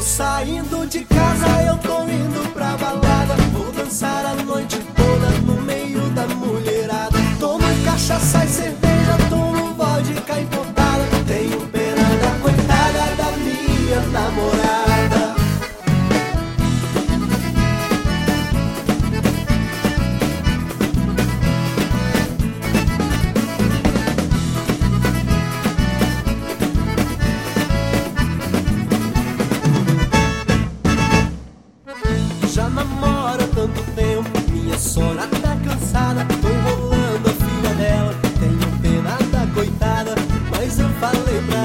Saindo de casa, eu tô indo pra balada. Vou dançar a noite toda no meio da mulherada. Tomo cachaça e cerveja, tomo vodka importada. Tenho pena da coitada da minha namorada. Já namora há tanto tempo, minha sogra tá cansada. Tô enrolando a filha dela, tenho pena da coitada, mas eu falei pra